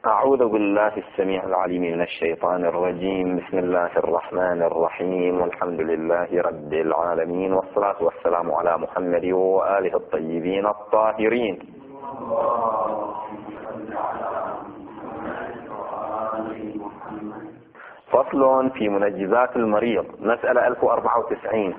أعوذ بالله السميع العليم من الشيطان الرجيم. بسم الله الرحمن الرحيم، والحمد لله رب العالمين، والصلاة والسلام على محمد وآله الطيبين الطاهرين. فصل في منجزات المريض. مسألة 1094.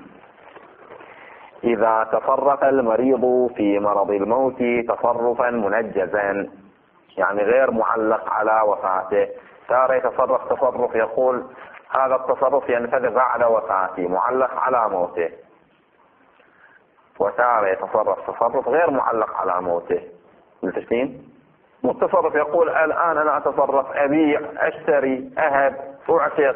إذا تصرف المريض في مرض الموت تصرفا منجزا، يعني غير معلق على وفاته، صار يتصرف تصرف يقول هذا التصرف ينفذ بعد وفاته معلق على موته، وصار يتصرف تصرف غير معلق على موته. متفقين؟ التصرف يقول الآن أنا أتصرف، أبيع، أشتري، أهب، أعتق.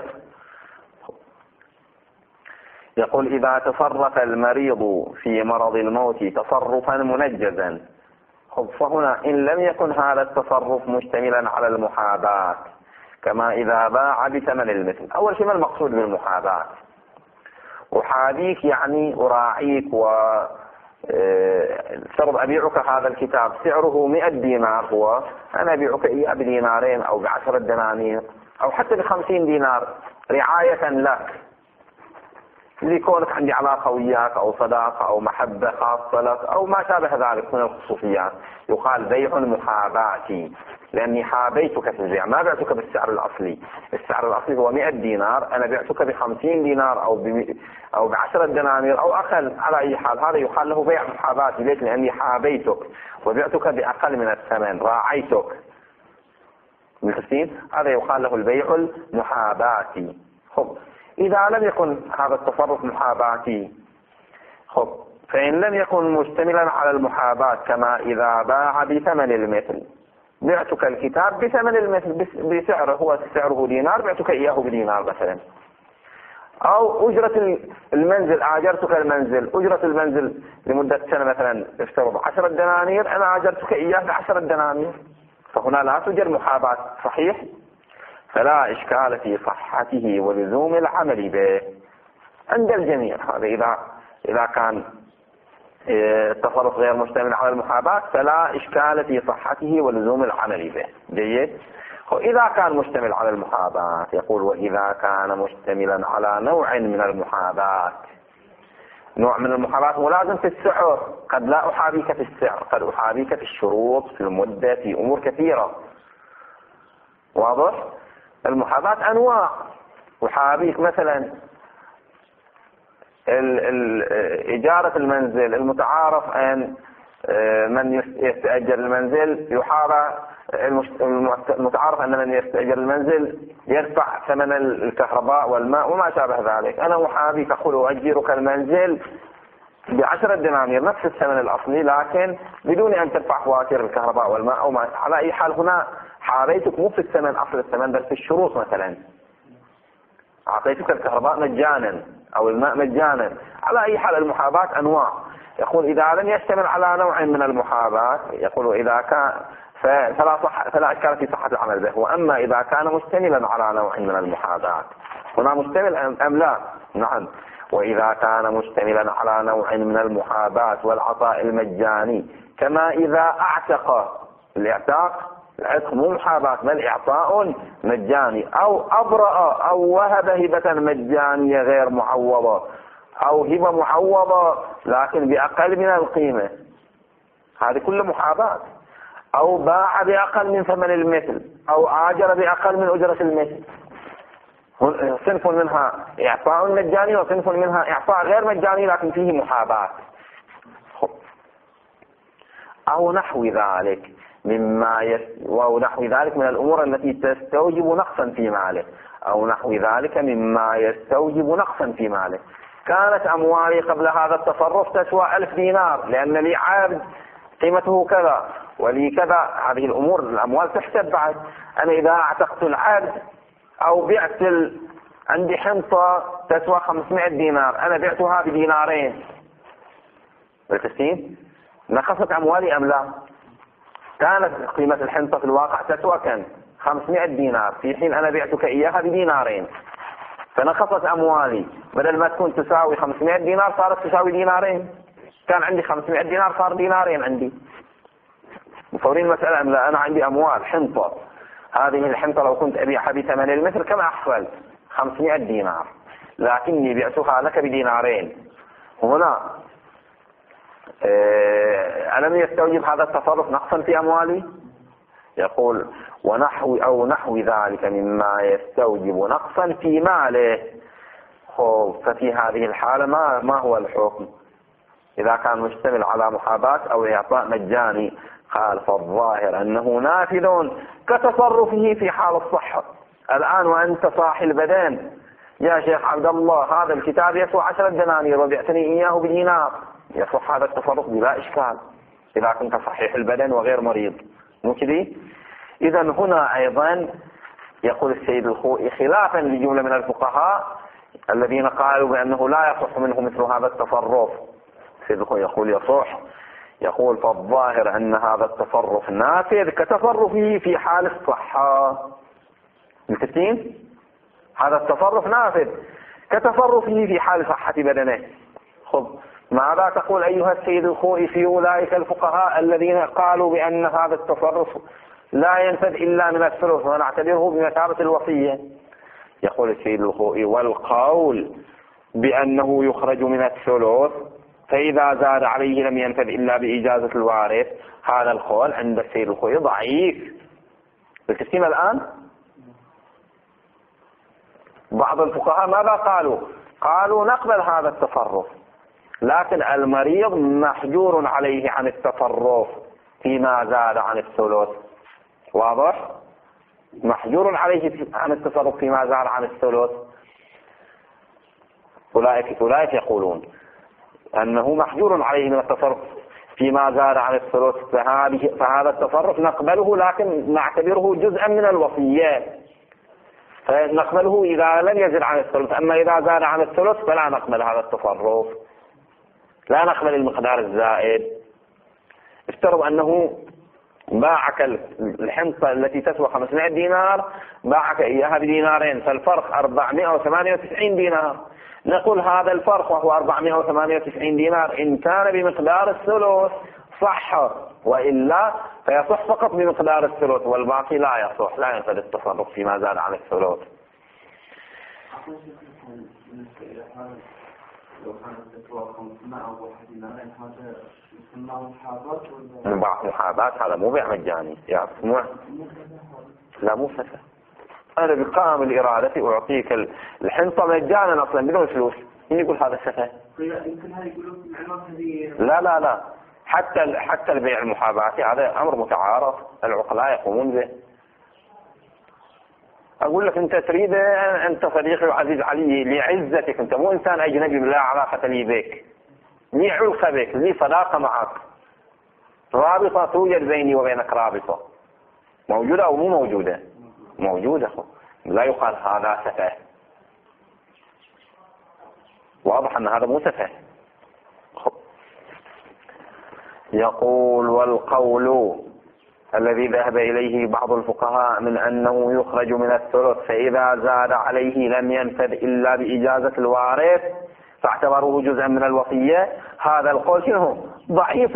يقول إذا تصرف المريض في مرض الموت تصرفا منجزا، فهنا إن لم يكن هذا التصرف مشتملا على المحاباة، كما إذا باع بثمن المثل. أول شيء ما المقصود بالمحاباة؟ أحابيك يعني أراعيك، فرض أبيعك هذا الكتاب سعره 100 دينار، هو أنا أبيعك إياه بدينارين أو ب10 دنانير أو حتى ب50 دينار رعاية لك، لكونك عندي علاقة وياك أو صداقة أو محبة خاصة لك أو ما شابه ذلك من الخصوصيات. يقال بيع محاباتي، لأني حابيتك في البيع، ما بعتك بالسعر الأصلي. السعر الأصلي هو 100 دينار، أنا بعتك ب50 دينار أو ب10 دنانير أو أقل. على أي حال هذا يقال له بيع محاباتي. ليش؟ لأني حابيتك وبعتك بأقل من الثمن، راعيتك. مفهوم؟ هذا يقال له البيع المحاباتي. خب، إذا لم يكن هذا التصرف محاباتي، فإن لم يكن مشتملا على المحاباة، كما إذا باع بثمن المثل، بعتك الكتاب بثمن المثل بسعره، هو سعره دينار، بعتك إياه بدينار مثلا. أو أجرة المنزل، آجرتك المنزل، أجرة المنزل لمدة سنة مثلا افترض 10 دنانير، أنا آجرتك إياه ب10 دنانير، فهنا لا توجد محاباة. صحيح؟ فلا إشكال في صحته ولزوم العمل به عند الجميع. هذا إذا كان التصرف غير مشتمل على المحاباة فلا إشكال في صحته ولزوم العمل به. جيد؟ وإذا كان مشتمل على المحاباة، يقول وإذا كان مشتملا على نوع من المحاباة. نوع من المحاباة مو لازم في السعر، قد لا أحابيك في السعر، قد أحابيك في الشروط، في المدة، في أمور كثيرة. واضح؟ المحاباة أنواع. أحابيك مثلا إجارة المنزل، المتعارف أن من يستأجر المنزل يحابى، المتعارف أن من يستأجر المنزل يدفع ثمن الكهرباء والماء وما شابه ذلك. أنا أحابيك أقول أجيرك المنزل ب10 دنانير، نفس الثمن الأصلي، لكن بدون أن تدفع فواتير الكهرباء والماء أو ما. على أي حال هنا حابيتك مو في الثمن، أصل الثمن، بل في الشروط. مثلا أعطيتك الكهرباء مجانا أو الماء مجانا. على أي حال المحاباة أنواع. يقول إذا لم يشتمل على نوع من المحاباة، يقول إذا كان فلا إشكال في صحة العمل به. وأما إذا كان مشتملا على نوع من المحاباة، هنا مشتمل أم لا؟ نعم. وإذا كان مشتملا على نوع من المحاباة والعطاء المجاني، كما إذا أعتق، العتق مو محاباة بل إعطاء مجاني، أو أبرأ أو وهب هبة مجانية غير معوضة، أو هبة معوضة لكن بأقل من القيمة، هذه كل محاباة. أو باع بأقل من ثمن المثل، أو آجر بأقل من أجرة المثل. صنف منها إعطاء مجاني وصنف منها إعطاء غير مجاني لكن فيه محاباة. أو نحو ذلك ونحو ذلك من الأمور التي تستوجب نقصا في ماله، أو نحو ذلك مما يستوجب نقصا في ماله. كانت أموالي قبل هذا التصرف تسوى 1000 دينار، لأن لي عبد قيمته كذا ولي كذا. هذه الأمور الأموال تحسب بعد. أنا إذا اعتقت العبد أو بعت عندي حنطة تسوى 500 دينار، أنا بعتها بدينارين، بالتسليم نقصت أموالي أم لا؟ كانت قيمة الحنطة في الواقع تسوى كم؟ 500 دينار، في حين أنا بعتك إياها بدينارين، فنقصت أموالي. بدل ما تكون تساوي 500 دينار صارت تساوي دينارين. كان عندي 500 دينار صار دينارين عندي. مصورين المسألة أم لا؟ أنا عندي أموال حنطة هذه الحنطة لو كنت أبيعها بثمن المثل كما أحصل 500 دينار، لكني بعتها لك بدينارين. هنا ألم يستوجب هذا التصرف نقصا في أموالي؟ يقول نحو ذلك مما يستوجب نقصا في ماله. ففي هذه الحالة ما هو الحكم إذا كان مشتمل على محاباة أو إعطاء مجاني؟ قال فالظاهر أنه نافذ كتصرفه في حال الصحة. الآن وأنت صاحي البدن، يا شيخ عبد الله هذا الكتاب يسوى 10 دنانير وبعتني إياه بدينار، يصح هذا التصرف بلا إشكال إذا كنت صحيح البدن وغير مريض، مو كذي؟ إذا هنا أيضا يقول السيد الخوئي خلافا لجملة من الفقهاء الذين قالوا بأنه لا يصح منه مثل هذا التصرف. السيد الخوئي يقول يصح، يقول فالظاهر أن هذا التصرف نافذ كتصرفه في حال الصحة. متفقين؟ هذا التصرف نافذ كتصرفه في حال صحة بدنه. خب ماذا تقول أيها السيد الخوئي في أولئك الفقهاء الذين قالوا بأن هذا التصرف لا ينفذ إلا من الثلث ونعتبره بمثابة الوصية؟ يقول السيد الخوئي والقول بأنه يخرج من الثلث فإذا زاد عليه لم ينفذ إلا بإجازة الوارث، هذا القول عند السيد الخوئي ضعيف. بالتسليم الآن بعض الفقهاء ماذا قالوا نقبل هذا التصرف، لكن المريض محجور عليه عن التصرف فيما زاد عن الثلث. واضح؟ محجور عليه عن التصرف فيما زاد عن الثلث. أولئك يقولون أنه محجور عليه من التصرف فيما زاد عن الثلث، فهذا التصرف نقبله لكن نعتبره جزءا من الوصية، فنقبله إذا لم يزد عن الثلث. أما إذا زاد عن الثلث فلا نقبل هذا التصرف، لا نقبل المقدار الزائد. افترض أنه باعك الحنطة التي تسوى 500 دينار باعك إياها بدينارين، فالفرق 498 دينار. نقول هذا الفرق وهو 498 دينار إن كان بمقدار الثلث صح، وإلا فيصح فقط بمقدار الثلث والباقي لا يصح، لا ينفذ التصرف فيما زاد عن الثلث. لو كانت تسوى 500 أو 1 دينارين هذا يسمى محاباة، هذا مو بيع مجاني يا اسمع. لا مو سفه، أنا بقام الإرادة أعطيك الحنطة مجانا أصلا بدون فلوس، مين يقول هذا سفه؟ لا حتى البيع المحاباة هذا أمر متعارف، العقلاء يقومون به. أقول لك أنت تريد، أنت صديقي وعزيز علي لعزتك، أنت مو إنسان أجنبي لا علاقة لي بك، لي علقة بك، لي صداقة معك، رابطة توجد بيني وبينك، رابطة موجودة أو مو موجودة؟ موجودة. لا يقال هذا سفه، واضح أن هذا مو سفه. يقول والقول الذي ذهب إليه بعض الفقهاء من أنه يخرج من الثلث فإذا زاد عليه لم ينفذ إلا بإجازة الوارث فاعتبروه جزءا من الوصية، هذا القول شنو؟ ضعيف.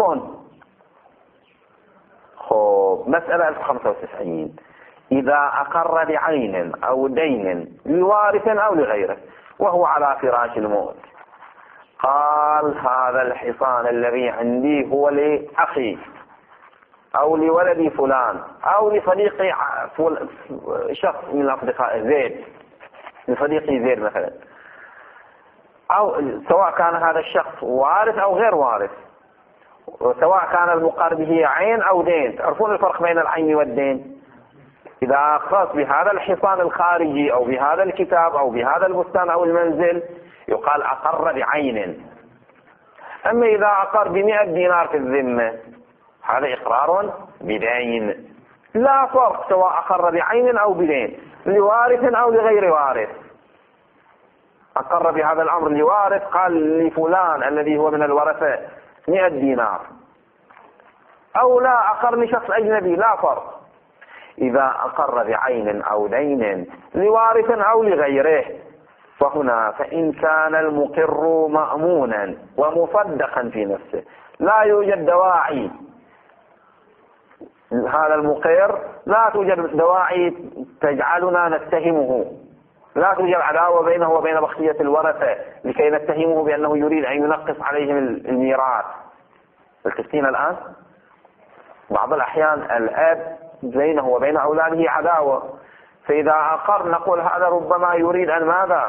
مسألة 1095 إذا أقر بعين أو دين لوارث أو لغيره وهو على فراش الموت، قال هذا الحصان الذي عندي هو لأخي أو لولدي فلان أو لصديقي شخص من الأصدقاء زيد، لصديقي زيد مثلا، أو سواء كان هذا الشخص وارث أو غير وارث، سواء كان المقر به عين أو دين. تعرفون الفرق بين العين والدين؟ إذا خاص بهذا الحصان الخارجي أو بهذا الكتاب أو بهذا البستان أو المنزل يقال أقر بعين. أما إذا أقر ب100 دينار في الذمة هذا إقرار بدين، لا فرق سواء أقر بعين أو بدين، لوارث أو لغير وارث. أقر بهذا الأمر لوارث، قال لفلان الذي هو من الورثة 100 دينار، أو لا أقر لشخص أجنبي، لا فرق. إذا أقر بعين أو دين لوارث أو لغيره فهنا فإن كان المقر مأمونا ومصدقا في نفسه لا يوجد دواعي هذا المقر لا توجد دواعي تجعلنا نتهمه، لا توجد عداوة بينه وبين بقية الورثة لكي نتهمه بأنه يريد أن ينقص عليهم الميراث. التفتين الآن بعض الأحيان الأب بينه وبين أولاده عداوة، فإذا أقر نقول هذا ربما يريد أن ماذا؟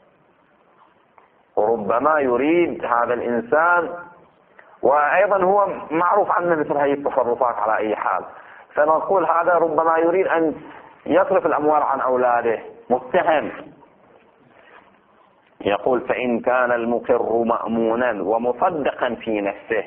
وربما يريد هذا الإنسان، وأيضا هو معروف عنه مثل هذه التصرفات على أي حال، فنقول هذا ربما يريد أن يصرف الأموال عن أولاده، متهم. يقول فإن كان المقر مأمونا ومصدقا في نفسه،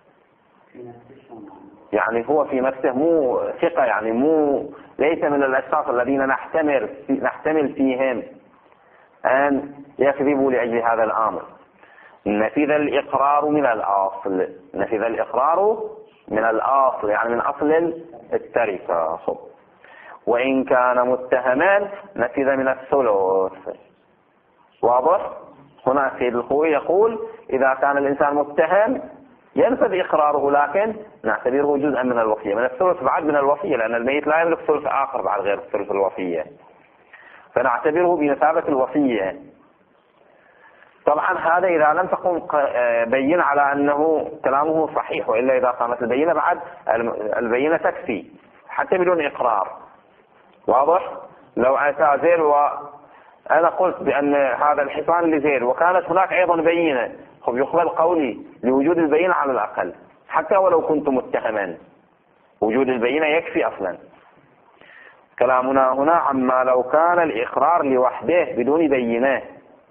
يعني هو في نفسه مو ثقة، يعني ليس من الأشخاص الذين نحتمل فيهم أن يكذبوا لأجل هذا الأمر، نفذ الإقرار من الأصل. نفذ الإقرار من الأصل يعني من أصل التركة. وإن كان متهما نفذ من الثلث. واضح؟ هنا سيد الخوي يقول إذا كان الإنسان متهم ينفذ إقراره، لكن نعتبره جزءا من الوصية، من الثلث بعد من الوصية، لأن الميت لا يملك ثلث آخر بعد غير الثلث الوصية، فنعتبره بمثابة الوصية. طبعا هذا إذا لم تقم بينة على أنه كلامه صحيح، وإلا إذا قامت البينة بعد البينة تكفي حتى بدون إقرار. واضح؟ لو أتى زيد وأنا قلت بأن هذا الحصان لزيد وكانت هناك أيضا بينة، يقبل قولي لوجود البينة على الأقل حتى ولو كنت متهما، وجود البينة يكفي أصلا. كلامنا هنا عما لو كان الإقرار لوحده بدون بينة،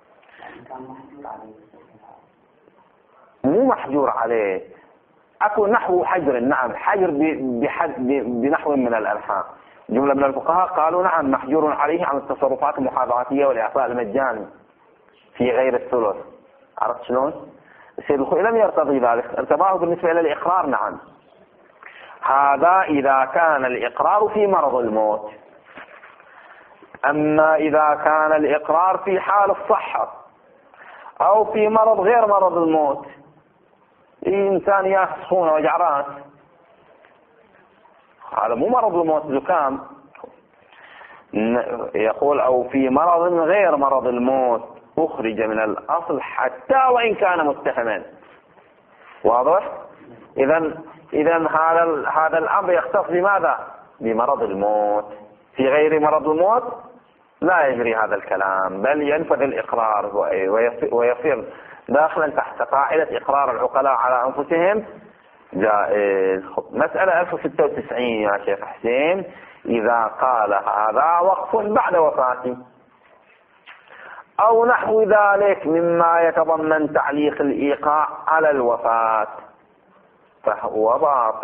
مو محجور عليه، أكو نحو حجر. نعم، حجر بنحو من الألحان. جملة من الفقهاء قالوا نعم محجور عليه عن التصرفات المحاضراتية والإعطاء المجاني في غير الثلث. عرفت شلون؟ السيد الخوي لم يرتضي ذلك، ارتضاه بالنسبة إلى الإقرار. نعم، هذا إذا كان الإقرار في مرض الموت. أما إذا كان الإقرار في حال الصحة أو في مرض غير مرض الموت، إنسان ياخذ سخونة وجع راس، هذا مو مرض الموت، زكام، يقول أو في مرض غير مرض الموت أخرج من الأصل حتى وإن كان متهما. واضح؟ إذن هذا الأمر يختص بماذا؟ بمرض الموت. في غير مرض الموت لا يجري هذا الكلام، بل ينفذ الإقرار ويصير داخلا تحت قاعدة إقرار العقلاء على أنفسهم جائز. مسألة 1096 يا شيخ حسين، إذا قال هذا وقف بعد وفاتي أو نحو ذلك مما يتضمن تعليق الإيقاع على الوفاة فهو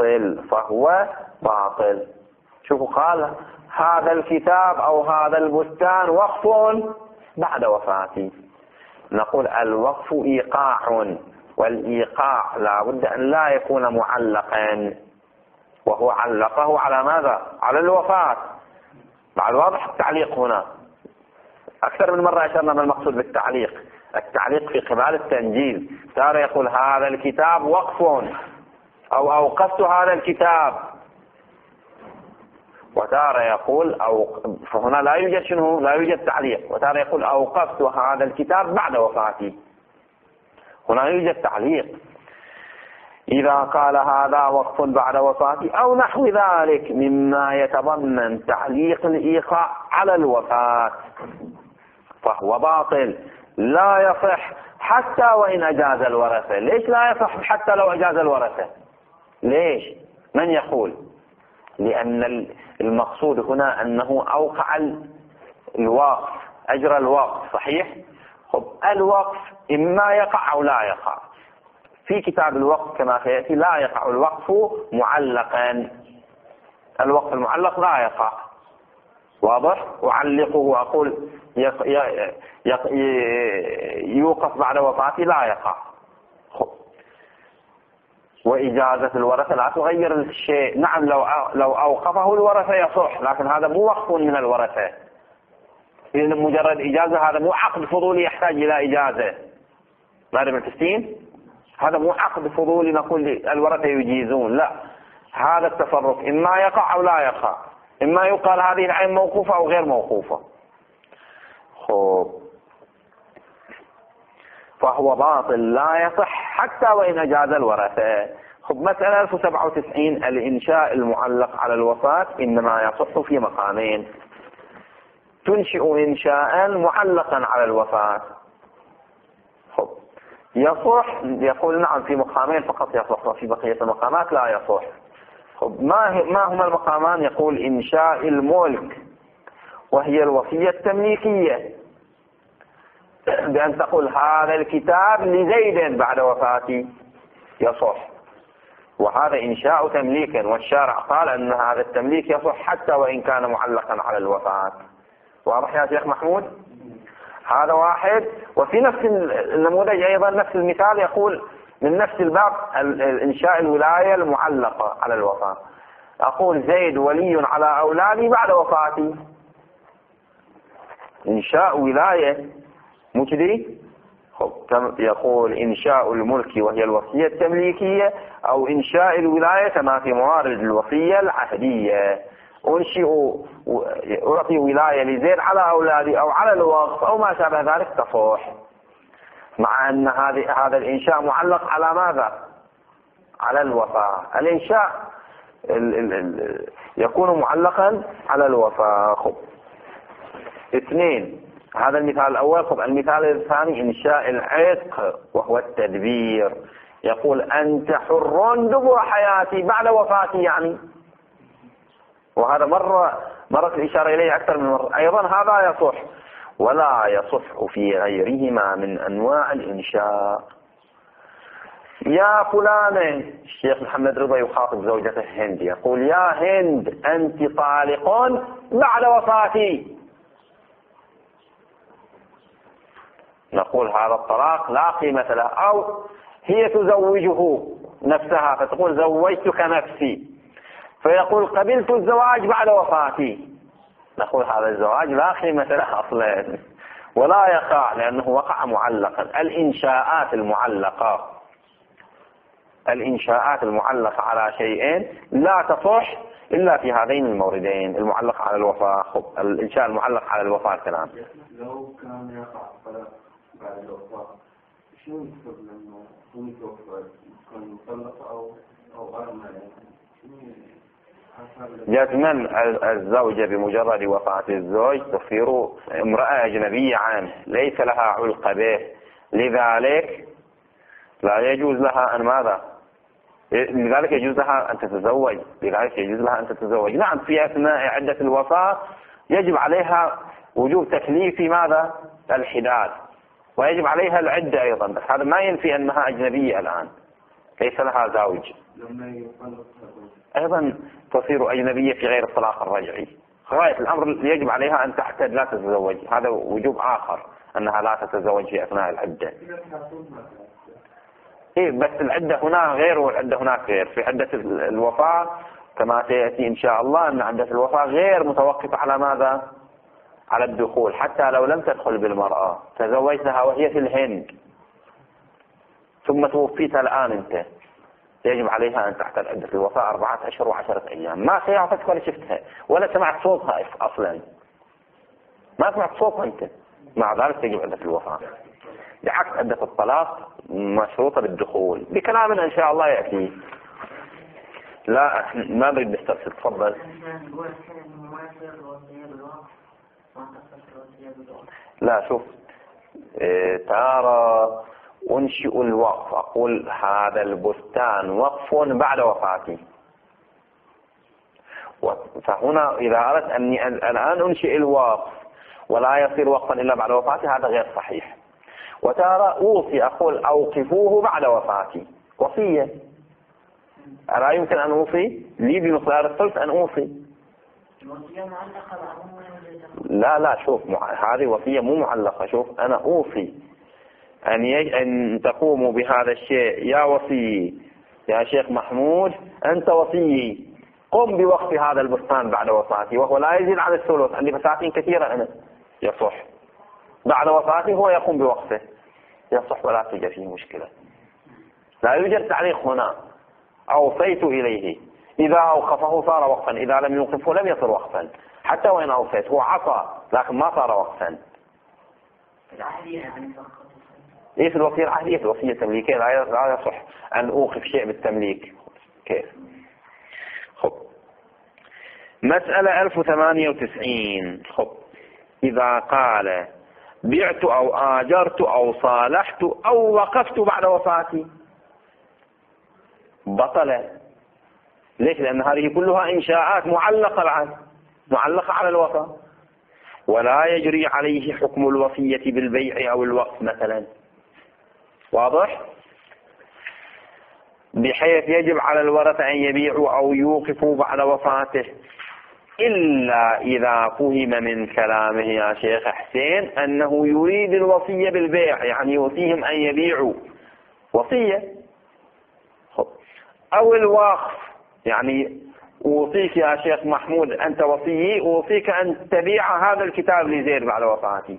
باطل. شوفوا، قال هذا الكتاب أو هذا البستان وقف بعد وفاتي. نقول الوقف إيقاع، والإيقاع لا بد أن لا يكون معلقا، وهو علقه على ماذا؟ على الوفاة. مع الواضح التعليق هنا أكثر من مرة أشرنا ما المقصود بالتعليق. التعليق في قبال التنجيز، تارة يقول هذا الكتاب وقف أو أوقفت هذا الكتاب، وتارة يقول فهنا لا يوجد تعليق. وتارة يقول أوقفت هذا الكتاب بعد وفاتي، هنا يوجد تعليق. إذا قال هذا وقف بعد وفاتي أو نحو ذلك مما يتضمن تعليق الإيقاع على الوفاة فهو باطل لا يصح حتى وإن أجاز الورثة. ليش لا يصح حتى لو أجاز الورثة؟ ليش؟ من يقول؟ لأن المقصود هنا أنه أوقع الوقف، أجرى الوقف. صحيح؟ الوقف إما يقع أو لا يقع. في كتاب الوقف كما سيأتي لا يقع الوقف معلقا، الوقف المعلق لا يقع. واضح؟ أعلقه أقول يوقف بعد وفاتي لا يقع. وإجازة الورثة لا تغير الشيء. نعم، لو أوقفه الورثة يصح، لكن هذا مو وقف من الورثة، لأن مجرد إجازة هذا مو عقد فضولي يحتاج إلى إجازة. ماذا بالتسليم؟ هذا مو عقد فضولي نقول الورثة يجيزون، لا، هذا التصرف إما يقع أو لا يقع، إما يقال هذه العين موقوفة أو غير موقوفة. فهو باطل لا يصح حتى وإن أجاز الورثة. مسألة 1097 الإنشاء المعلق على الوفاة إنما يصح في مقامين. تنشئ إنشاء معلقا على الوفاة يصح، يقول نعم في مقامين فقط يصح وفي بقية المقامات لا يصح. ما هما المقامان؟ يقول إنشاء الملك وهي الوصية التمليكية، بأن تقول هذا الكتاب لزيد بعد وفاتي، يصح، وهذا إنشاء تمليك، والشارع قال أن هذا التمليك يصح حتى وإن كان معلقا على الوفاة. واضح يا شيخ محمود؟ هذا واحد. وفي نفس النموذج أيضا نفس المثال يقول من نفس الباب إنشاء الولاية المعلقة على الوفاة، أقول زيد ولي على أولادي بعد وفاتي، إنشاء ولاية مجدي. يقول إنشاء الملك وهي الوصية التمليكية، أو إنشاء الولاية كما في موارد الوصية العهدية، أعطي ولاية لزيد على أولادي أو على الوقف أو ما شابه ذلك تصح، مع أن هذا الإنشاء معلق على ماذا؟ على الوفاة. الإنشاء يكون معلقا على الوفاة. اثنين، هذا المثال الأول. المثال الثاني إنشاء العتق وهو التدبير، يقول أنت حر دبر حياتي بعد وفاتي يعني، وهذا مرت الإشارة إليه أكثر من مرة. أيضا هذا يصح، ولا يصح في غيرهما من أنواع الإنشاء. يا فلانة، الشيخ محمد رضا يخاطب زوجته هند، يقول يا هند أنت طالق بعد وفاتي، نقول هذا الطلاق لا قيمة له. أو هي تزوجه نفسها فتقول زوجتك نفسي، فيقول قبلت الزواج بعد وفاتي، نقول هذا الزواج لا قيمة له أصلا ولا يقع لأنه وقع معلقا. الإنشاءات المعلقة على شيئين لا تصح إلا في هذين الموردين، المعلق على الوفاة، الإنشاء المعلق على الوفاة كلام. لو كان يقع الطلاق بعد الوفاة شنو يكتب لما يتوفى؟ كان مطلق أو غير مالك؟ جزما الزوجة بمجرد وفاة الزوج تصير امرأة أجنبية عنه، ليس لها علقة به، لذلك لا يجوز لها أن ماذا؟ لذلك يجوز لها أن تتزوج، نعم في أثناء عدة الوفاة يجب عليها وجوب تكليفي ماذا؟ الحداد، ويجب عليها العدة أيضا، بس هذا ما ينفي أنها أجنبية الآن ليس لها زوج. أيضا تصير أجنبية في غير الطلاق الرجعي، غاية الأمر يجب عليها أن تعتد لا تتزوج، هذا وجوب آخر أنها لا تتزوج في أثناء العدة. بس العدة هنا غير والعدة هناك غير. في عدة الوفاة كما سيأتي إن شاء الله أن عدة الوفاة غير متوقفة على ماذا؟ على الدخول، حتى لو لم تدخل بالمرأة تزوجتها وهي في الهند ثم توفيتها الآن أنت، يجب عليها أن تعتد عدة الوفاة 4 أشهر و10 أيام. ما سيعرفتك ولا شفتها ولا سمعت صوتها أصلا، ما سمعت صوتها أنت، مع ذلك تجب عدة الوفاة. بعكس عدة الطلاق مشروطة بالدخول بكلام إن شاء الله يأتي. لا ما بريد نستفسر، تفضل. لا شوف، ترى أنشئ الوقف، أقول هذا البستان وقف بعد وفاتي، فهنا إذا أردت أني الآن أنشئ الوقف ولا يصير وقفا إلا بعد وفاتي هذا غير صحيح. وترى أوصي، أقول أوقفوه بعد وفاتي، وصية، ألا يمكن أن أوصي لي بمقدار الثلث أن أوصي؟ لا شوف، هذه وصية مو معلقة. شوف أنا أوصي أن تقوموا بهذا الشيء يا وصي، يا شيخ محمود أنت وصي، قم بوقف هذا البستان بعد وفاتي، وهو لا يزيد عن الثلث، عندي بساتين كثيرة أنا، يصح بعد وفاتي هو يقوم بوقفه، يصح ولا توجد فيه مشكلة. لا يوجد تعليق هنا، أوصيت إليه إذا أوقفه صار وقفا، إذا لم يوقفه لم يصر وقفا، حتى وإن أوفيت هو عصى لكن ما صار وقفا. ليس الوصية العهدية، الوصية التمليكية لا يصح أن أوقف شيء بالتمليك. كيف؟ خب مسألة 1098. خب إذا قال بعت أو آجرت أو صالحت أو وقفت بعد وفاتي بطل. ليش؟ لأن هذه كلها إنشاءات معلقة العهد، معلقة على الوفاء، ولا يجري عليه حكم الوصية بالبيع أو الوقف مثلا. واضح؟ بحيث يجب على الورثة أن يبيعوا أو يوقفوا بعد وفاته، إلا إذا فهم من كلامه يا شيخ حسين أنه يريد الوصية بالبيع، يعني يوصيهم أن يبيعوا وصية، أو الوقف، يعني أوصيك يا شيخ محمود أنت وصيي، أوصيك أن تبيع هذا الكتاب لزيد بعد وفاتي،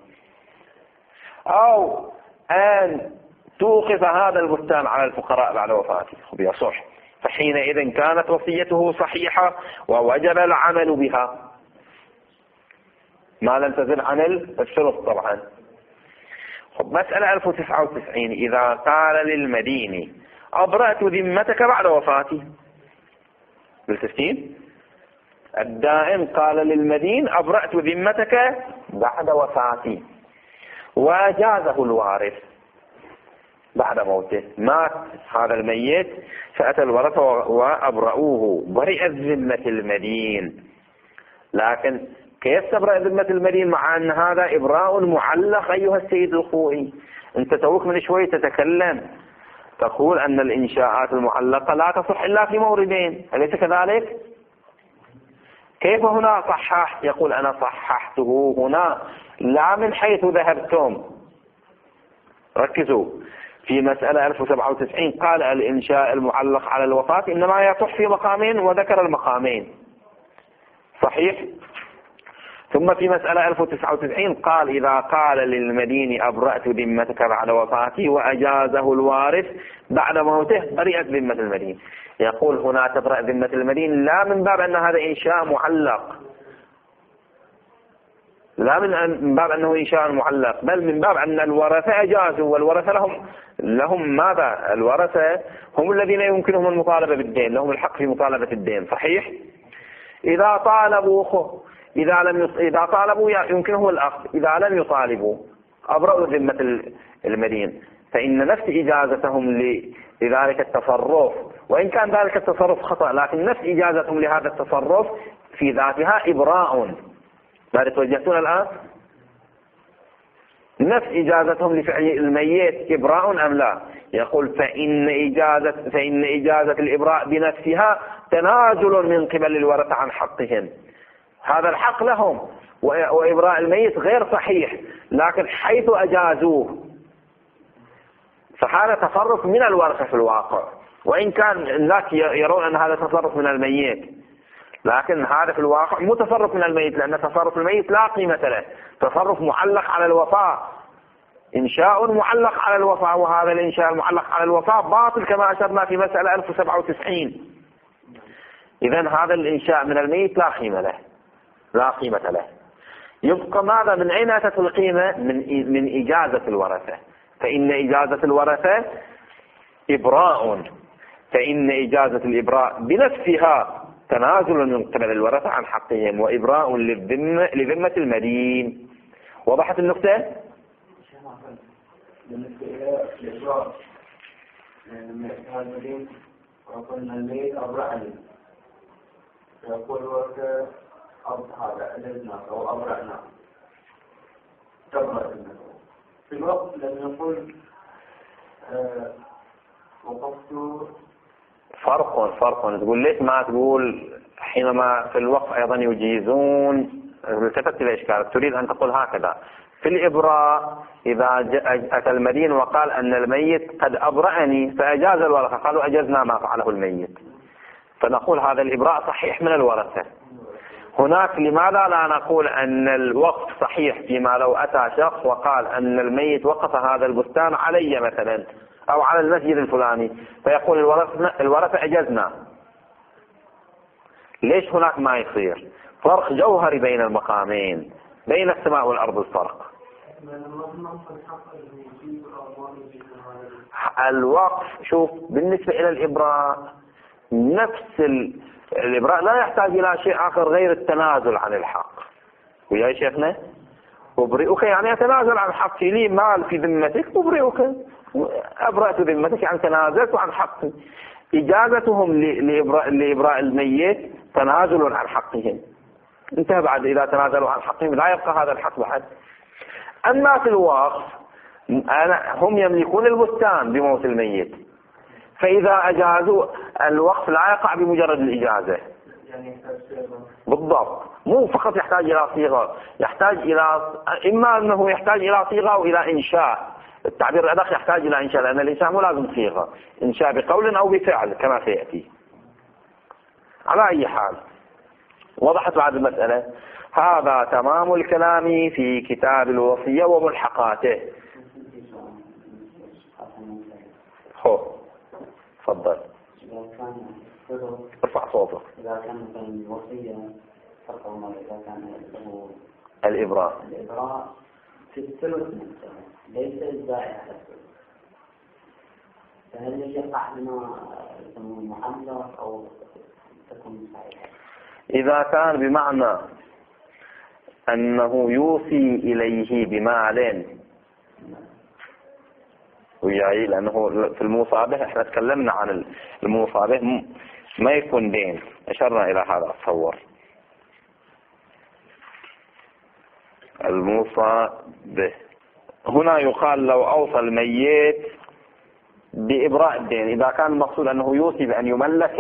أو أن توقف هذا البستان على الفقراء بعد وفاتي. يصح. فحينئذ كانت وصيته صحيحة ووجب العمل بها ما لم تزل عن الثلث طبعا. مسألة 1099. إذا قال للمدين أبرأت ذمتك بعد وفاتي، بالتسكين الدائم قال للمدين أبرأت ذمتك بعد وفاتي، وأجازه الوارث بعد موته، مات هذا الميت فأتى الورثة وأبرأوه، برئت ذمة المدين. لكن كيف تبرأ ذمة المدين مع أن هذا إبراء معلق أيها السيد الخوئي؟ أنت توك من شوي تتكلم تقول أن الإنشاءات المعلقة لا تصح إلا في موردين، أليس كذلك؟ كيف هنا صححت؟ يقول أنا صححته هنا لا من حيث ذهبتم. ركزوا في مسألة 1097 قال الإنشاء المعلق على الوفاة إنما يصح في مقامين وذكر المقامين، صحيح؟ ثم في مسألة 1099 قال إذا قال للمدين أبرأت ذمتك بعد وفاتي وأجازه الوارث بعد موته برئت ذمة المدين. يقول هنا تبرأ ذمة المدين لا من باب أن هذا إنشاء معلق، لا من باب أنه إنشاء معلق، بل من باب أن الورثة أجازوا، والورثة لهم ماذا؟ الورثة هم الذين يمكنهم المطالبة بالدين، لهم الحق في مطالبة الدين، صحيح؟ إذا طالبوا يمكنه الأخذ، إذا لم يطالبوا أبرأوا ذمة المدين، فإن نفس إجازتهم لذلك التصرف، وإن كان ذلك التصرف خطأ، لكن نفس إجازتهم لهذا التصرف في ذاتها إبراء. ماذا توجهتون الآن؟ نفس إجازتهم لفعل الميت إبراء أم لا؟ يقول فإن إجازة الإبراء بنفسها تنازل من قبل الورثة عن حقهم، هذا الحق لهم، وإبراء الميت غير صحيح، لكن حيث أجازوه فهذا تصرف من الورثة في الواقع، وإن كان الناس يرون أن هذا تصرف من الميت، لكن هذا في الواقع مو تصرف من الميت، لأن تصرف الميت لا قيمة له، تصرف معلق على الوفاء، إنشاء معلق على الوفاء، وهذا الإنشاء المعلق على الوفاء باطل كما أشرنا في مسألة 1097. إذن هذا الإنشاء من الميت لا قيمة له، لا قيمة له. يبقى ماذا؟ من أين أتت القيمة؟ من إجازة الورثة، فإن إجازة الورثة إبراء، فإن إجازة الإبراء بنفسها تنازل من قبل الورثة عن حقهم وإبراء لذمة المدين. وضحت النقطة؟ بالنسبة إلى الإبراء من المدين وقلنا الميت أبرأني، فيقول الورثة هذا أجزنا أو أبرأنا تبرأ المدين. في الوقت لم يقل وقفت. فرق تقول ليش ما تقول حينما في الوقف أيضا يجيزون؟ التفت الإشكال، تريد أن تقول هكذا في الإبراء إذا أتى المدين وقال أن الميت قد أبرأني فأجاز الورثة، قالوا أجزنا ما فعله الميت، فنقول هذا الإبراء صحيح من الورثة. هناك لماذا لا نقول أن الوقف صحيح فيما لو أتى شخص وقال أن الميت وقف هذا البستان علي مثلا أو على المسجد الفلاني، فيقول الورثة أجزنا، ليش هناك ما يصير؟ فرق جوهري بين المقامين، بين السماء والأرض الفرق. الوقف شوف بالنسبة إلى الإبراء نفس الإبراء لا يحتاج إلى شيء آخر غير التنازل عن الحق. ويا شيخنا أبرئك يعني أتنازل عن حقي، لي مال في ذمتك أبرئك، أبرأت ذمتك يعني تنازلت عن حقي. إجازتهم لإبراء الميت تنازل عن حقهم، انتهى. بعد إذا تنازلوا عن حقهم لا يبقى هذا الحق بعد. أما في الوقف هم يملكون البستان بموت الميت، فإذا أجازوا الوقف لا يقع بمجرد الإجازة. بالضبط، مو فقط يحتاج إلى صيغة، يحتاج إلى إما أنه يحتاج إلى صيغة أو إلى إنشاء. التعبير الأدق يحتاج إلى إنشاء، لأن الإنشاء مو لازم صيغة، إنشاء بقول أو بفعل كما سيأتي. على أي حال وضحت بعد المسألة. هذا تمام الكلام في كتاب الوصية وملحقاته. هو تفضل ارفع صوتك. إذا كان مثلا الوصية فرقا، إذا كان الإبراء في الثلث مثلا ليس الزائد على الثلث، فهل يقع بما يسمون محمد أو تكون صحيحة؟ إذا كان بمعنى أنه يوصي إليه بمال وياي، لأنه في المصابة احنا تكلمنا عن المصابة ما يكون دين، أشرنا إلى هذا. أتصور الموصى به هنا يقال لو أوصى الميت بإبراء الدين، إذا كان المقصود أنه يوصي بأن يملك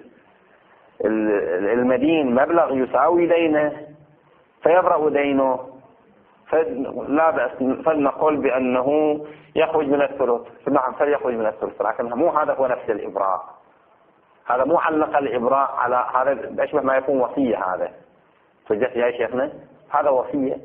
المدين مبلغ يساوي دينه فيبرأ دينه، فلا بأس، فلنقول بأنه يخرج من الثلث. نعم فليخرج من الثلث، لكن مو هذا هو نفس الإبراء. هذا مو علق الإبراء على هذا، أشبه ما يكون وصية. هذا فجأت يا شيخنا هذا وصية.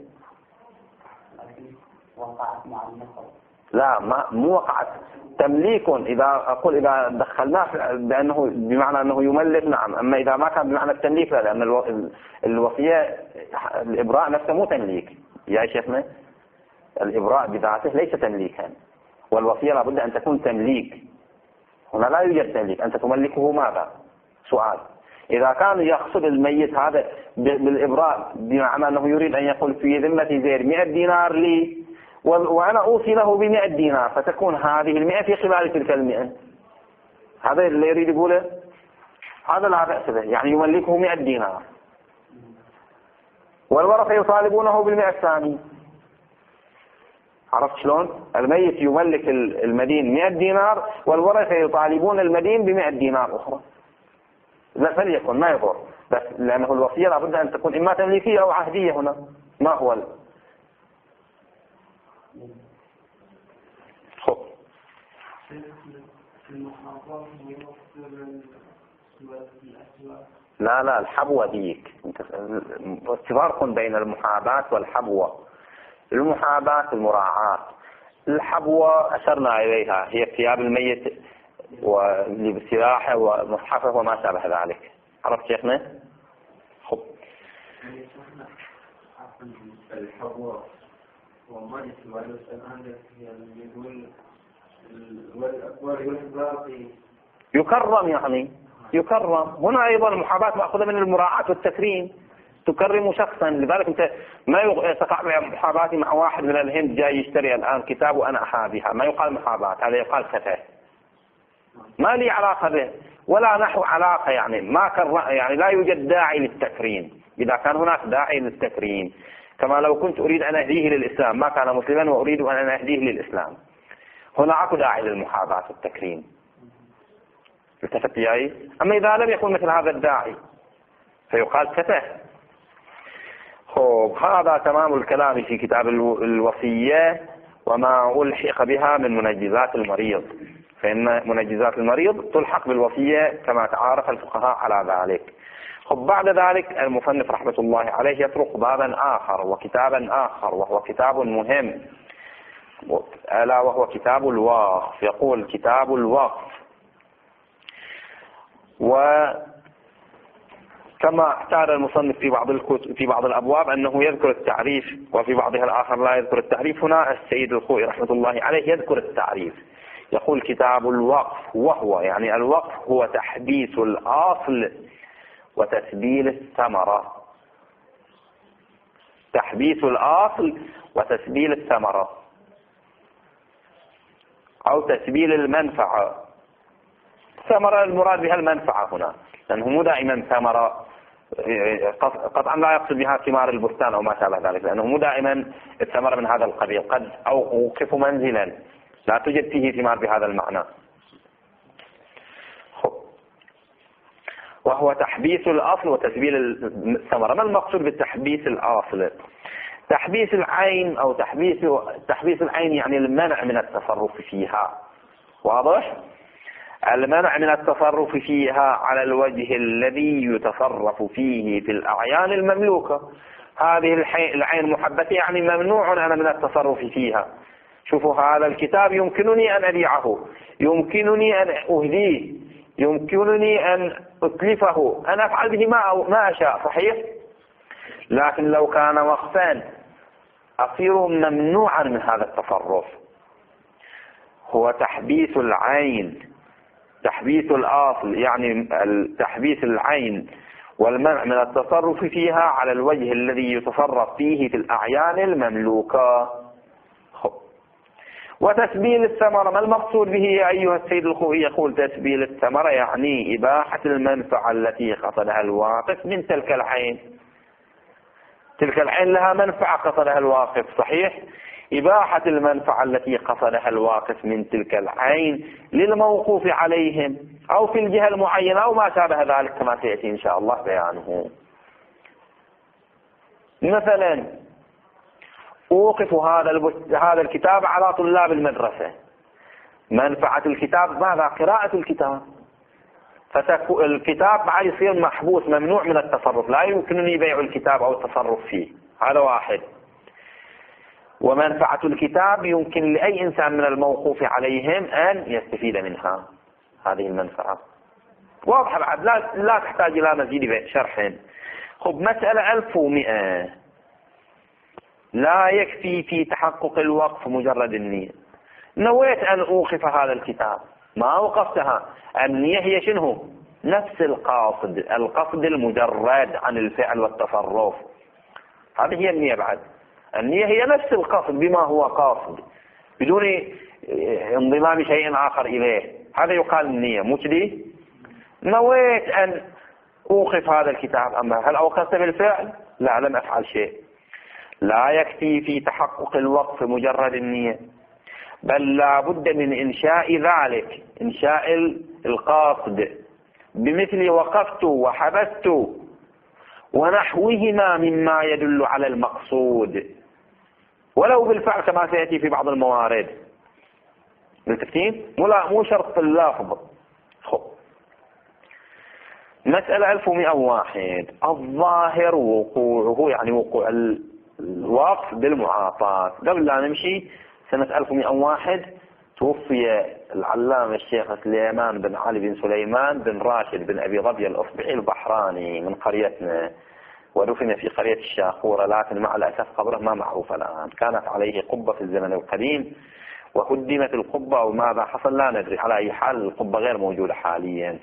وقعت مع النقل. لا مو وقعت تمليك. إذا أقول إذا دخلناه بأنه بمعنى أنه يملك نعم، أما إذا ما كان بمعنى التمليك لا، لأن الوصية الإبراء نفسه مو تمليك يا شيخنا. الإبراء بذاته ليس تمليكا، والوصية لابد أن تكون تمليك. هنا لا يوجد تمليك، أنت تملكه ماذا؟ سؤال. إذا كان يقصد الميت هذا بالإبراء بمعنى أنه يريد أن يقول في ذمتي زير 100 دينار لي وأنا أوصي له ب100 دينار، فتكون هذه 100 في قبال تلك 100. هذا اللي يريد يقوله، هذا لا بأس به، يعني يملكه 100 دينار والورثة يطالبونه بال100 الثاني. عرفت شلون؟ الميت يملك المدين 100 دينار والورثة يطالبون المدين ب100 دينار أخرى. لا فليكن ما يضر، بس لأنه الوصية لابد أن تكون إما تمليكية أو عهدية. هنا ما هو خب لا الحبوة ديك فرق بين المحاباة والحبوة. المحاباة المراعاة، الحبوة أشرنا إليها هي ثياب الميت وسلاحه ومصحفه وما شابه ذلك. عرفت شيخنا؟ خب الحبوة وما يسمى الآن يقول الأكبر يقول يكرم، يعني يكرم. هنا أيضا المحاباة مأخوذة من المراعاة والتكريم، تكرم شخصا. لذلك أنت ما تقع محاباتي مع واحد من الهند جاي يشتري الآن كتاب وأنا أحابيها، ما يقال محاباة، هذا يقال كفه، ما لي علاقة به ولا نحو علاقة. يعني ما يعني لا يوجد داعي للتكريم. إذا كان هناك داعي للتكريم، كما لو كنت أريد أن أهديه للإسلام، ما كان مسلما وأريد أن أهديه للإسلام، هنا أكو داعي للمحاباة والتكريم. التفت ياي. أما إذا لم يكن مثل هذا الداعي فيقال كفه. خب هذا تمام الكلام في كتاب الوصية وما ألحق بها من منجزات المريض، فإن منجزات المريض تلحق بالوصية كما تعارف الفقهاء على ذلك. خب بعد ذلك المصنف رحمة الله عليه يطرق بابا آخر وكتابا آخر، وهو كتاب مهم ألا وهو كتاب الوقف. يقول كتاب الوقف، كما اختار المصنف في بعض الأبواب أنه يذكر التعريف وفي بعضها الآخر لا يذكر التعريف. هنا السيد الخوئي رحمة الله عليه يذكر التعريف، يقول كتاب الوقف، وهو يعني الوقف هو تحبيس الأصل وتسبيل الثمرة. تحبيس الأصل وتسبيل الثمرة أو تسبيل المنفعة. ثمرة المراد بها المنفعة هنا، لأنه مو دائما ثمرة قطعا لا يقصد بها ثمار البستان أو ما شابه ذلك، لأنه مو دائما الثمرة من هذا القبيل. قد أوقف منزلا لا توجد فيه ثمار بهذا المعنى. وهو تحبيس الأصل وتسبيل الثمرة. ما المقصود بالتحبيس الأصل؟ تحبيس العين أو تحبيس العين يعني المنع من التصرف فيها. واضح؟ المنع من التصرف فيها على الوجه الذي يتصرف فيه في الأعيان المملوكة. هذه العين محبة يعني ممنوع أنا من التصرف فيها. شوفوا هذا الكتاب يمكنني أن أبيعه، يمكنني أن أهديه، يمكنني أن أتلفه، أن أفعل به ما أشاء، صحيح؟ لكن لو كان وقفا أصير ممنوعا من هذا التصرف. هو تحبيس العين، تحبيس الأصل يعني تحبيس العين والمنع من التصرف فيها على الوجه الذي يتصرف فيه في الأعيان المملوكة. وتسبيل الثمرة، ما المقصود به يا أيها السيد الخوئي؟ يقول تسبيل الثمرة يعني إباحة المنفعة التي قصدها الواقف من تلك العين. تلك العين لها منفعة قصدها الواقف، صحيح؟ إباحة المنفعة التي قصدها الواقف من تلك العين للموقوف عليهم أو في الجهة المعينة أو ما شابه ذلك كما سيأتي إن شاء الله بيانه. مثلا أوقف هذا الكتاب على طلاب المدرسة. منفعة الكتاب ماذا؟ قراءة الكتاب. فالكتاب بعد يصير محبوس ممنوع من التصرف، لا يمكنني بيع الكتاب أو التصرف فيه. هذا واحد. ومنفعة الكتاب يمكن لأي إنسان من الموقوف عليهم أن يستفيد منها، هذه المنفعة واضحة بعد لا تحتاج إلى مزيد شرح. خب مسألة 1100 لا يكفي في تحقق الوقف مجرد النية. نويت أن أوقف هذا الكتاب، ما وقفتها. النية هي شنو؟ نفس القصد المجرد عن الفعل والتصرف. هذه هي النية. بعد النية هي نفس القصد بما هو قاصد بدون انضمام شيء آخر إليه. هذا يقال النية. مو كذي؟ نويت أن أوقف هذا الكتاب، أما هل أوقفت بالفعل؟ لا، لم أفعل شيء. لا يكفي في تحقق الوقف مجرد النية، بل لا بد من إنشاء ذلك، إنشاء القاصد بمثل وقفت وحبست ونحوهما مما يدل على المقصود، ولو بالفعل كما سيأتي في بعض الموارد. ملتفتين؟ مو شرط اللفظ. مسألة 1101 الظاهر وقوعه، يعني وقوع الوقف بالمعاطاة. قبل لا نمشي، سنة 1101 توفي العلامة الشيخ سليمان بن علي بن سليمان بن راشد بن أبي ظبي الأصبعي البحراني من قريتنا، ودفن في قرية الشاخورة، لكن مع الأسف قبره ما معروف الآن. كانت عليه قبة في الزمن القديم وهدمت القبة، وماذا حصل لا ندري. على أي حال القبة غير موجودة حاليا.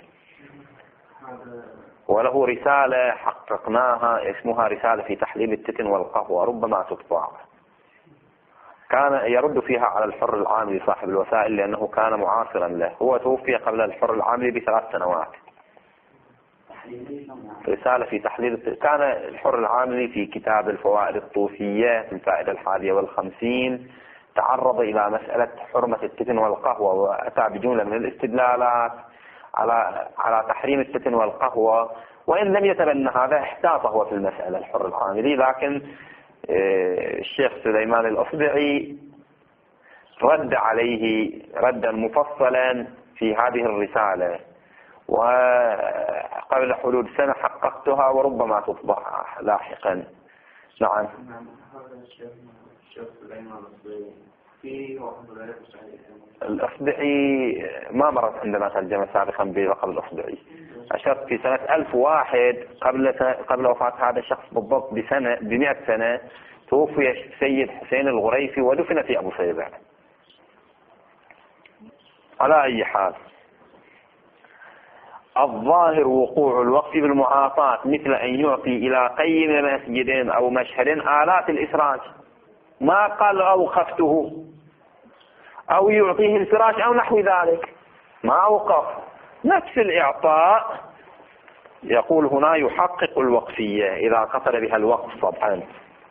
وله رسالة حققناها اسمها رسالة في تحليل التتن والقهوة، ربما تطبع. كان يرد فيها على الحر العاملي صاحب الوسائل، لأنه كان معاصرا له. هو توفي قبل الحر العاملي ب3 سنوات. رسالة في تحليل كان الحر العاملي في كتاب الفوائد الطوفية في الفائدة 51 تعرض إلى مسألة حرمة التتن والقهوة، وأتى بجملة من الاستدلالات على تحريم التتن والقهوة، وإن لم يتبنى هذا احتاط هو في المسألة الحر العاملي. لكن الشيخ سليمان الأصبعي رد عليه ردا مفصلا في هذه الرسالة، وقبل حدود سنة حققتها وربما تطبع لاحقا. نعم. هذا الشيخ سليمان الأصبعي في واحد ولا الأصبعي ما مرت عندنا ترجمة سابقا بلقب الأصبعي. أشرت في سنة 1001 قبل وفاة هذا الشخص بالضبط ب100 سنة توفي السيد حسين الغريفي ودفن في أبو سيبع. على أي حال، الظاهر وقوع الوقف بالمعاطاة مثل أن يعطي إلى قيم مسجد أو مشهد آلات الإسراج، ما قال أوقفته أو يعطيه الفراش أو نحو ذلك، ما أوقف، نفس الإعطاء. يقول هنا يحقق الوقفية إذا قصد بها الوقف طبعا.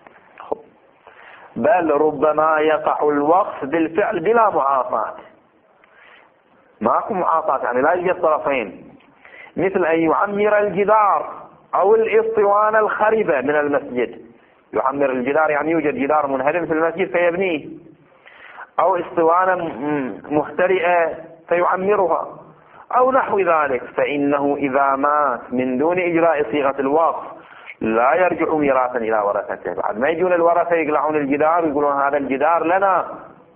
بل ربما يقع الوقف بالفعل بلا معاطاة، ماكو معاطاة يعني لا يوجد طرفين، مثل أن يعمر الجدار أو الإسطوانة الخربة من المسجد. يعمر الجدار يعني يوجد جدار منهدم في المسجد فيبنيه، أو اسطوانة مهترئة فيعمرها أو نحو ذلك، فإنه إذا مات من دون إجراء صيغة الوقف لا يرجع ميراثا إلى ورثته. بعد ما يجون الورثة يقلعون الجدار ويقولون هذا الجدار لنا،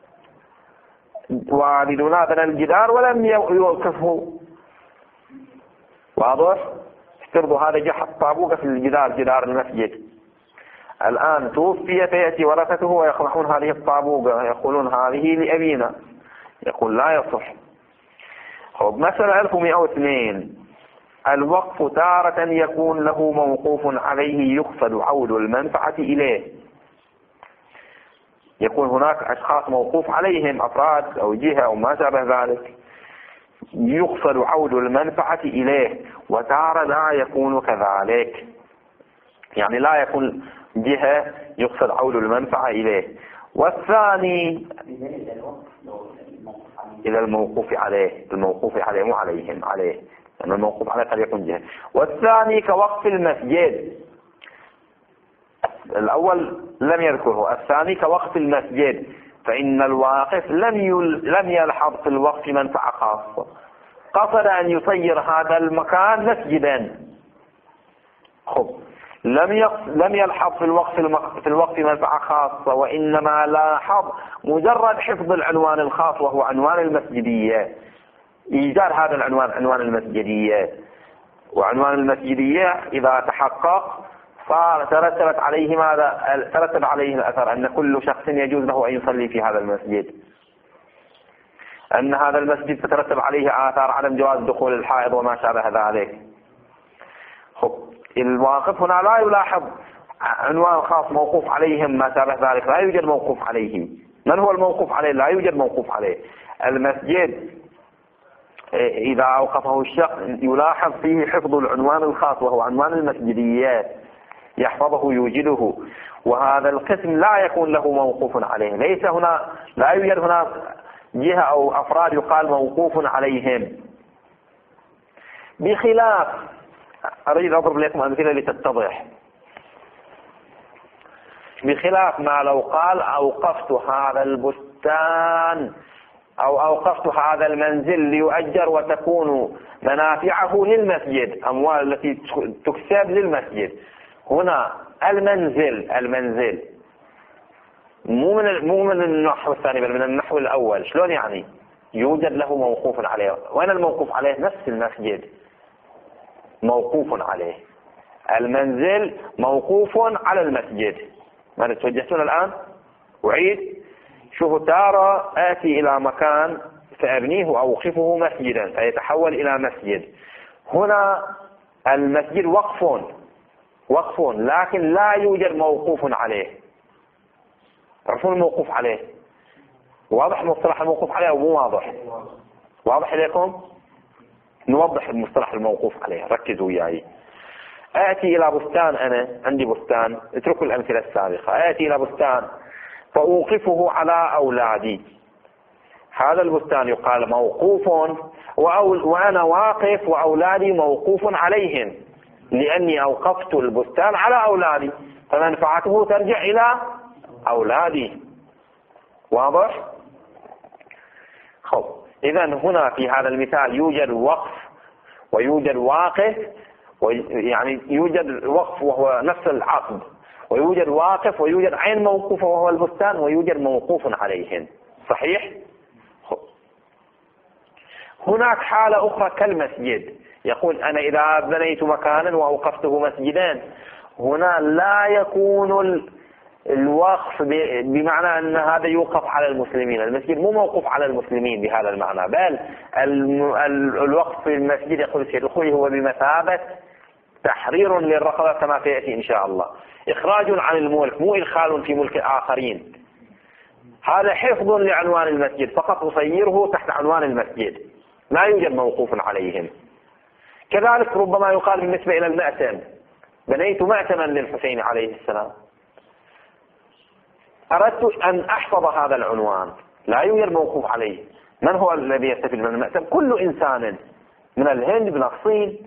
والدنا بنى الجدار ولم يوقفه. واضح؟ افترضوا هذا جحد طابوقة في الجدار، جدار المسجد، الآن توفي فيأتي ورثته ويقلعون هذه الطابوقة، يقولون هذه لأبينا، يقول لا يصح. مسألة 1102. الوقف تارة يكون له موقوف عليه يقصد عود المنفعة إليه. يكون هناك أشخاص موقوف عليهم، أفراد أو جهة أو ما شابه ذلك، يقصد عود المنفعة إليه، وتارة لا يكون كذلك، يعني لا يكون جهة يقصد عود المنفعة إليه. والثاني إلى الموقوف عليه، الموقوف عليه مو عليهم، عليه، لأن الموقوف عليه قد يكون جهة. والثاني كوقف المسجد، الأول لم يذكره، الثاني كوقف المسجد، فإن الواقف لم يلحظ في الوقف منفعة خاصة، قصد أن يصير هذا المكان مسجدا، لم يلحظ في الوقف منفعة خاصة، وإنما لاحظ مجرد حفظ العنوان الخاص وهو عنوان المسجدية، إيجاد هذا العنوان، عنوان المسجدية. وعنوان المسجدية إذا تحقق صار ترتب عليه الأثر أن كل شخص يجوز له أن يصلي في هذا المسجد، أن هذا المسجد تترتب عليه آثار عدم جواز دخول الحائض وما شابه ذلك. الواقف هنا لا يلاحظ عنوان خاص موقوف عليهم ما شابه ذلك، لا يوجد موقوف عليه. من هو الموقوف عليه؟ لا يوجد موقوف عليه. المسجد إذا أوقفه الشخص يلاحظ فيه حفظ العنوان الخاص وهو عنوان المسجديات، يحفظه يوجده، وهذا القسم لا يكون له موقوف عليه. ليس هنا، لا يوجد هنا جهة أو أفراد يقال موقوف عليهم، بخلاف، أريد أضرب لكم أمثلة لتتضح، بخلاف ما لو قال أوقفت هذا البستان أو أوقفت هذا المنزل ليؤجر وتكون منافعه للمسجد، أموال التي تكسب للمسجد. هنا المنزل مو من النحو الثاني بل من النحو الأول. شلون يعني؟ يوجد له موقوف عليه. وين الموقوف عليه؟ نفس المسجد موقوف عليه، المنزل موقوف على المسجد. ماذا توجهتون الآن؟ أعيد. شوفوا، تارة آتي إلى مكان فأبنيه أوقفه مسجدا فيتحول إلى مسجد. هنا المسجد وقف لكن لا يوجد موقوف عليه. تعرفون الموقوف عليه؟ واضح مصطلح الموقوف عليه أو مو واضح؟ واضح إليكم؟ نوضح المصطلح الموقوف عليه، ركزوا وياي. آتي إلى بستان، أنا عندي بستان، اتركوا الأمثلة السابقة. آتي إلى بستان فأوقفه على أولادي، هذا البستان يقال موقوف، وأنا واقف وأولادي موقوف عليهم، لأني أوقفت البستان على أولادي، فمنفعته ترجع إلى أولادي. واضح؟ إذن هنا في هذا المثال يوجد وقف ويوجد واقف، يعني يوجد وقف وهو نفس العقد، ويوجد واقف ويوجد عين موقوفة وهو البستان ويوجد موقوف عليهم. صحيح؟ هناك حالة أخرى كالمسجد، يقول أنا إذا بنيت مكانا وأوقفته مسجدا، هنا لا يكون الوقف بمعنى أن هذا يوقف على المسلمين، المسجد مو موقوف على المسلمين بهذا المعنى، بل الوقف في المسجد يقول السيد الخوي هو بمثابة تحرير للرقبة كما سيأتي إن شاء الله، إخراج عن الملك مو إدخال في ملك آخرين. هذا حفظ لعنوان المسجد فقط يصيره تحت عنوان المسجد، لا يوجد موقوف عليهم. كذلك ربما يقال بالنسبة إلى المأتم، بنيت مأتما للحسين عليه السلام، أردت أن أحفظ هذا العنوان، لا يوجد موقوف عليه. من هو الذي يستفيد من المأتم؟ كل إنسان من الهند من الصين،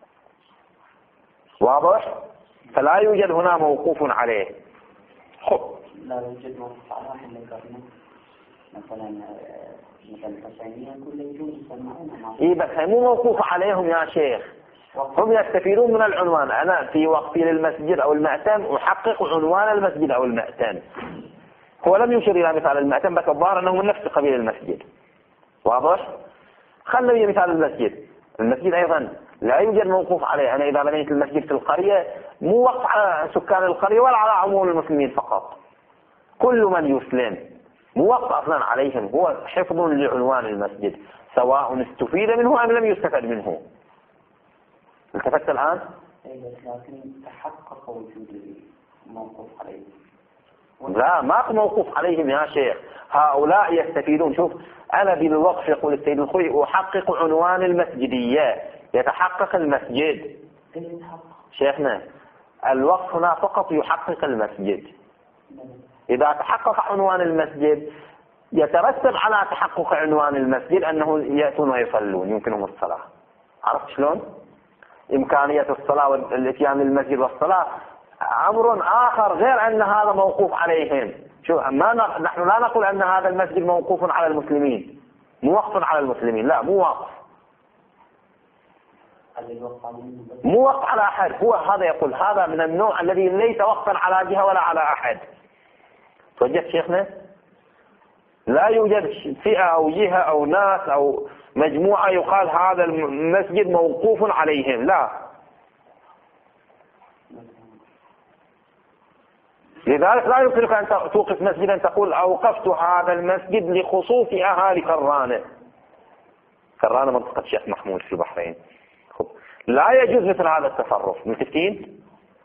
واضح؟ فلا يوجد هنا موقوف عليه. لا يوجد موقوف على أحد مثلا الحسينية كل يجوز يسمعون. إيه بس مو موقوف عليهم يا شيخ، هم يستفيدون من العنوان. أنا في وقفي للمسجد أو المأتم أحقق عنوان المسجد أو المأتم. هو لم يشير إلى مثال المأتم بس الظاهر أنه من نفس قبيل المسجد، واضح؟ خلوا مثال المسجد. المسجد أيضا لا يوجد موقوف عليه. أنا إذا بنيت المسجد في القرية مو وقف على سكان القرية ولا على عموم المسلمين فقط، كل من يسلم مو وقف أصلا عليهم، هو حفظ لعنوان المسجد سواء استفيد منه أم لم يستفد منه. التفت الآن؟ لكن تحقق وجود موقوف عليهم. لا ما موقوف عليهم يا شيخ، هؤلاء يستفيدون. شوف أنا بالوقف يقول السيد الخوي أحقق عنوان المسجدية، يتحقق المسجد. شيخنا الوقف هنا فقط يحقق المسجد. إذا تحقق عنوان المسجد يترتب على تحقق عنوان المسجد أنه يأتون ويصلون، يمكنهم الصلاة. عرفت شلون؟ إمكانية الصلاة والاتيان للمسجد والصلاة أمر آخر غير أن هذا موقوف عليهم. شوف نحن لا نقول أن هذا المسجد موقوف على المسلمين، مو وقف على المسلمين، لا مو وقف، مو وقف على أحد. هو هذا يقول هذا من النوع الذي ليس وقفا على جهة ولا على أحد. توجد شيخنا؟ لا يوجد فئة أو جهة أو ناس أو مجموعة يقال هذا المسجد موقوف عليهم، لا. لذلك لا يمكنك أن توقف مسجدا تقول أوقفت هذا المسجد لخصوص أهالي كرانة. كرانة منطقة الشيخ محمود في البحرين. لا يجوز مثل هذا التصرف. متفقين؟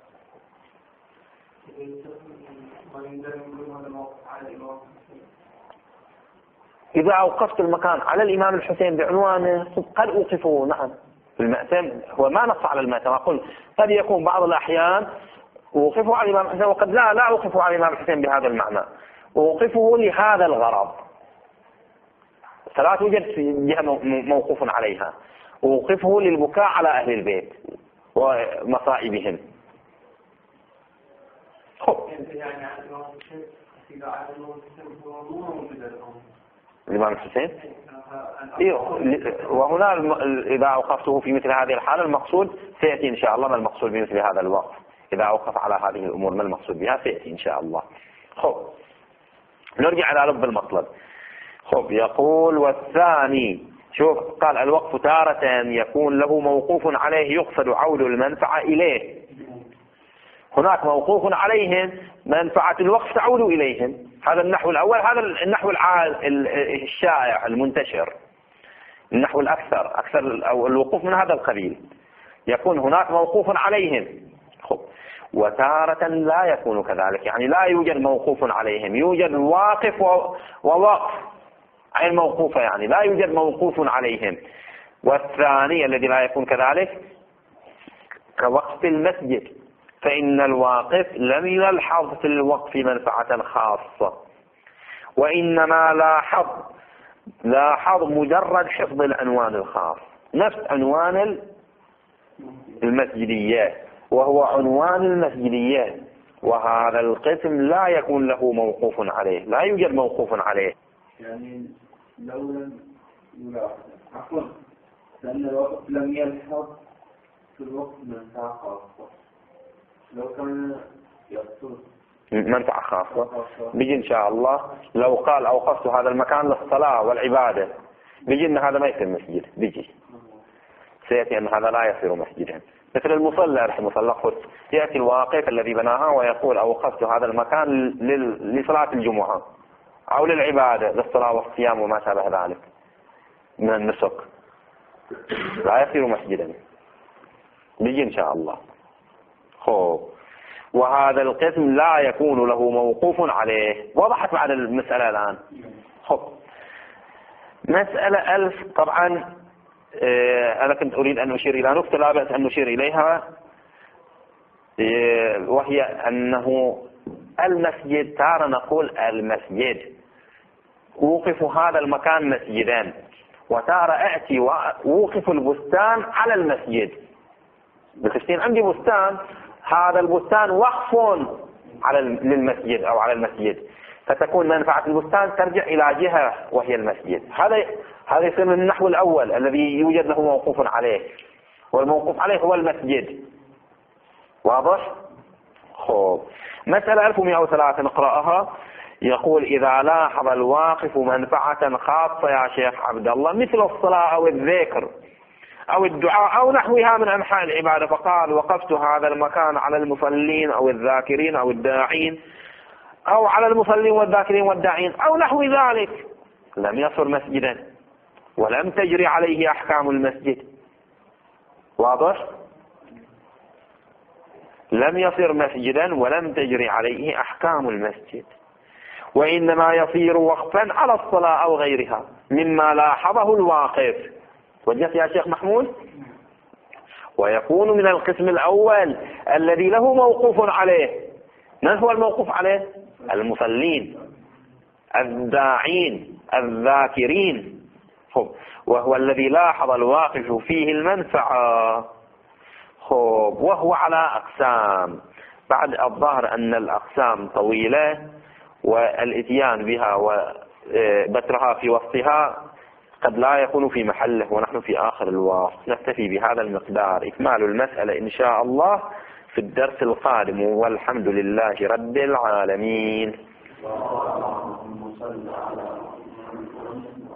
إذا أوقفت المكان على الإمام الحسين بعنوانه قد أوقفه، نعم. المأتم هو ما نص على المأتم، أقول قد يكون بعض الأحيان أوقفه على الإمام الحسين وقد لا أوقفه على الإمام الحسين بهذا المعنى، أوقفه لهذا الغرض. فلا توجد في جهة موقوف عليها، أوقفه للبكاء على أهل البيت ومصائبهم. الإمام الحسين وهنا إذا أوقفته في مثل هذه الحالة المقصود سيأتي إن شاء الله ما المقصود بمثل هذا الوقف. إذا أوقف على هذه الأمور ما المقصود بها سيأتي إن شاء الله. نرجع على لب المطلب. يقول والثاني، شوف قال الوقف تارة يكون له موقوف عليه يقصد عود المنفعة إليه. هناك موقوف عليهم منفعة الوقف تعود إليهم، هذا النحو الأول، هذا النحو الشائع المنتشر، النحو أكثر أو الوقوف من هذا القبيل. يكون هناك موقوف عليهم. وتارة لا يكون كذلك، يعني لا يوجد موقوف عليهم، يوجد واقف ووقف عين موقوفة، يعني لا يوجد موقوف عليهم. والثاني الذي لا يكون كذلك كوقف المسجد، فإن الواقف لم يلحظ في الوقف منفعة خاصة، وإنما لاحظ مجرد حفظ العنوان الخاص، نفس عنوان المسجديات، وهو عنوان المسجديات. وهذا القسم لا يكون له موقوف عليه، لا يوجد موقوف عليه. يعني لو لم يلاحظ عفوا لأن الوقف لم يلحظ في الوقت منفعة خاصة، لو كان منفعة خاصة. بيجي إن شاء الله لو قال أوقفت هذا المكان للصلاة والعبادة، بيجي إن هذا ما يصير مسجد، بيجي سيأتي أن هذا لا يصير مسجدا. مثل المصلى رحمه الله قلت يأتي الواقف الذي بناها ويقول أوقفت هذا المكان لصلاة الجمعة أو للعبادة للصلاة والصيام وما شابه ذلك من النسك، لا يصير مسجدا، بيجي إن شاء الله. وهذا القسم لا يكون له موقوف عليه. وضحت بعد المسألة الآن. مسألة 1000 طبعا أنا كنت أريد أن أشير إلى نقطة لا بأس أن نشير إليها، وهي أنه المسجد تارة نقول المسجد وقف هذا المكان مسجدا، وتارة أأتي ووقف البستان على المسجد. بالخشتين عندي بستان، هذا البستان وقف للمسجد أو على المسجد، فتكون منفعة البستان ترجع إلى جهة وهي المسجد. هذا يصير من النحو الأول الذي يوجد له موقوف عليه، والموقوف عليه هو المسجد. واضح؟ مسألة 1103 نقرأها. يقول إذا لاحظ الواقف منفعة خاصة يا شيخ عبد الله مثل الصلاة أو الذكر أو الدعاء أو نحوها من أنحاء العبادة، فقال وقفت هذا المكان على المصلين أو الذاكرين أو الداعين، أو على المصلين والذاكرين والداعين أو نحو ذلك، لم يصر مسجدا ولم تجري عليه أحكام المسجد. واضح؟ لم يصير مسجدا ولم تجري عليه أحكام المسجد، وإنما يصير وقفا على الصلاة أو غيرها مما لاحظه الواقف. وجدت يا شيخ محمود؟ ويكون من القسم الأول الذي له موقوف عليه. من هو الموقوف عليه؟ المصلين، الداعين، الذاكرين، وهو الذي لاحظ الواقف فيه المنفعة. وهو على أقسام. بعد الظاهر أن الأقسام طويلة والاتيان بها وبترها في وسطها قد لا يكون في محله، ونحن في آخر الوقت. نكتفي بهذا المقدار. إكمال المسألة إن شاء الله في الدرس القادم، والحمد لله رب العالمين.